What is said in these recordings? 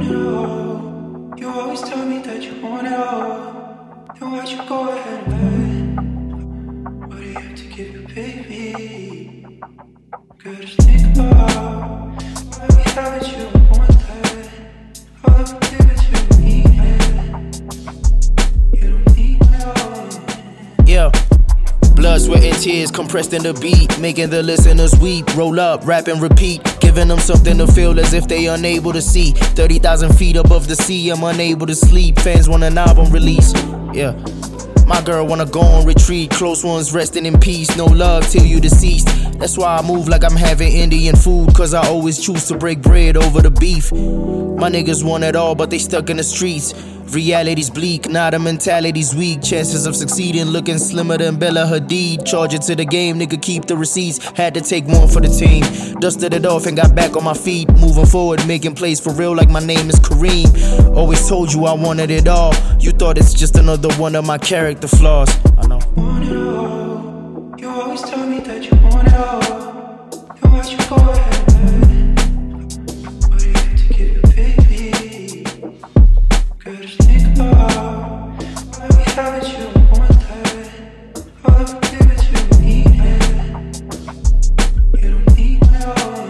want it all. You always tell me that you want it all. Then why'd you go ahead and lie? What do you have to give your baby? Girl, just think about why we have it, you don't want that. All I would give it, you don't need it. You don't need it. Yeah. Blood, sweat, and tears compressed in the beat, making the listeners weep. Roll up, rap and repeat, giving them something to feel as if they unable to see. 30,000 feet above the sea, I'm unable to sleep. Fans want an album release, yeah. My girl wanna go on retreat, close ones resting in peace. No love till you deceased. That's why I move like I'm having Indian food, cause I always choose to break bread over the beef. My niggas want it all, but they stuck in the streets. Reality's bleak, now the mentality's weak. Chances of succeeding looking slimmer than Bella Hadid. Charge it to the game, nigga, keep the receipts. Had to take one for the team. Dusted it off and got back on my feet. Moving forward, making plays for real like my name is Kareem. Always told you I wanted it all. You thought it's just another one of my character flaws. I know. Want it all. You always tell me that you want it all. Then why'd you go ahead and lie? What do you have to give your baby? Girl, just think about why we have it, you don't want that. All I would give it, you don't need it. You don't need it all.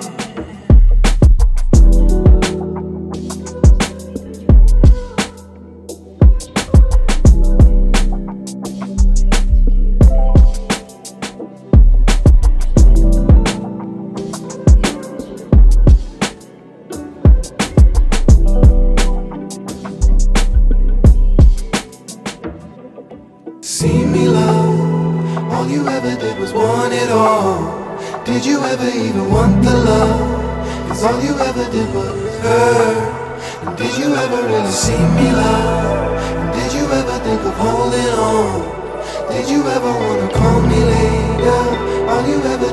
See me, love, all you ever did was want it all. Did you ever even want the love? Cause all you ever did was hurt. And did you ever really see me, love? And did you ever think of holding on? Did you ever wanna call me later? All you ever